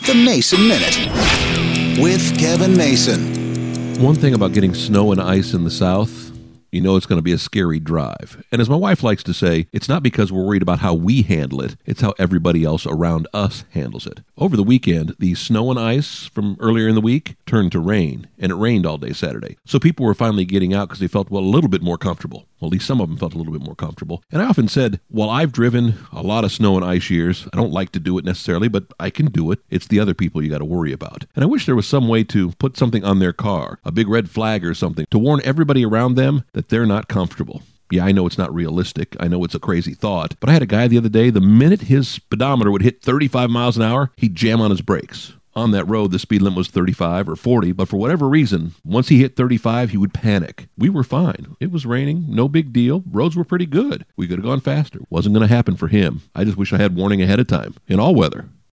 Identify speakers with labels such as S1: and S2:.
S1: The Mason Minute with Kevin Mason.
S2: One thing about getting snow and ice in the South, you know it's going to be a scary drive. And as my wife likes to say, it's not because we're worried about how we handle it, it's how everybody else around us handles it. Over the weekend, the snow and ice from earlier in the week turned to rain, and it rained all day Saturday. So people were finally getting out because they felt, a little bit more comfortable. Well, at least some of them felt a little bit more comfortable. And I often said, while I've driven a lot of snow and ice years, I don't like to do it necessarily, but I can do it. It's the other people you got to worry about. And I wish there was some way to put something on their car, a big red flag or something, to warn everybody around them that they're not comfortable. Yeah, I know it's not realistic. I know it's a crazy thought. But I had a guy the other day, the minute his speedometer would hit 35 miles an hour, he'd jam on his brakes. On that road, the speed limit was 35 or 40, but for whatever reason, once he hit 35, he would panic. We were fine. It was raining, no big deal. Roads were pretty good. We could have gone faster. Wasn't going to happen for him. I just wish I had warning ahead of time in all weather.